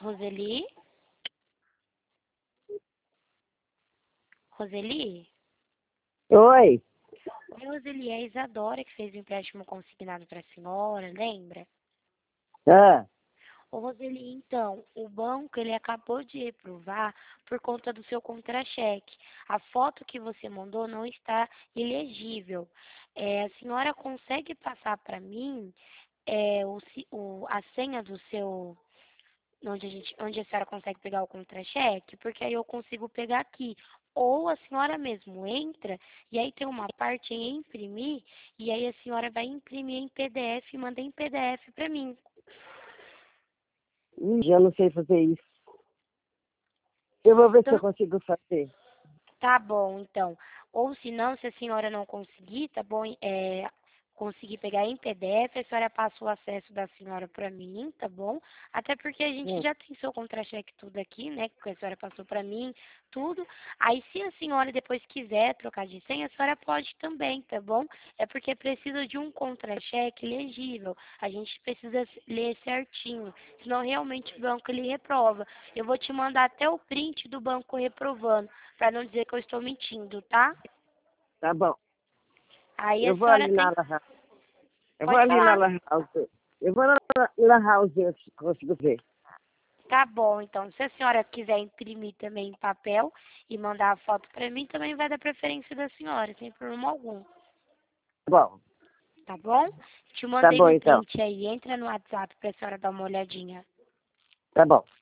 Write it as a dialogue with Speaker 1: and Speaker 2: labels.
Speaker 1: Roseli? Roseli?
Speaker 2: Oi.
Speaker 1: Oi, Roseli, é a Isadora que fez o empréstimo consignado para a senhora, lembra?
Speaker 2: Ah,
Speaker 1: Ô, Roseli, então, o banco ele acabou de reprovar por conta do seu contra-cheque. A foto que você mandou não está elegível. A senhora consegue passar para mim a senha do seu, onde a senhora consegue pegar o contra-cheque? Porque aí eu consigo pegar aqui. Ou a senhora mesmo entra e aí tem uma parte em imprimir e aí a senhora vai imprimir em PDF e manda em PDF para mim.
Speaker 2: eu não sei fazer isso. Eu vou ver se eu
Speaker 1: Então,
Speaker 2: consigo fazer.
Speaker 1: tá bom, então. Ou se não, se a senhora não conseguir, tá bom? Conseguir pegar em PDF, a senhora passa o acesso da senhora para mim, tá bom? Até porque a gente
Speaker 2: Hum.
Speaker 1: já tem seu contra-cheque tudo aqui, né? Que a senhora passou para mim, tudo. Aí, se a senhora depois quiser trocar de senha, a senhora pode também, tá bom? É porque precisa de um contra-cheque legível. A gente precisa ler certinho, senão realmente o banco ele reprova. Eu vou te mandar até o print do banco reprovando, para não dizer que eu estou mentindo, tá?
Speaker 2: Tá bom.
Speaker 1: Aí a
Speaker 2: Eu vou
Speaker 1: senhora
Speaker 2: ali na
Speaker 1: tem.
Speaker 2: La House. Eu vou
Speaker 1: Pode
Speaker 2: ali na
Speaker 1: falar.
Speaker 2: La House. Eu vou na La House ver se consigo ver.
Speaker 1: Tá bom, então. Se a senhora quiser imprimir também em papel e mandar a foto para mim, também vai dar preferência da senhora, sem problema algum.
Speaker 2: Tá bom.
Speaker 1: Tá bom? Te
Speaker 2: Tá
Speaker 1: mandei
Speaker 2: bom
Speaker 1: no
Speaker 2: então.
Speaker 1: print aí. Entra no WhatsApp pra senhora dar uma olhadinha.
Speaker 2: Tá bom.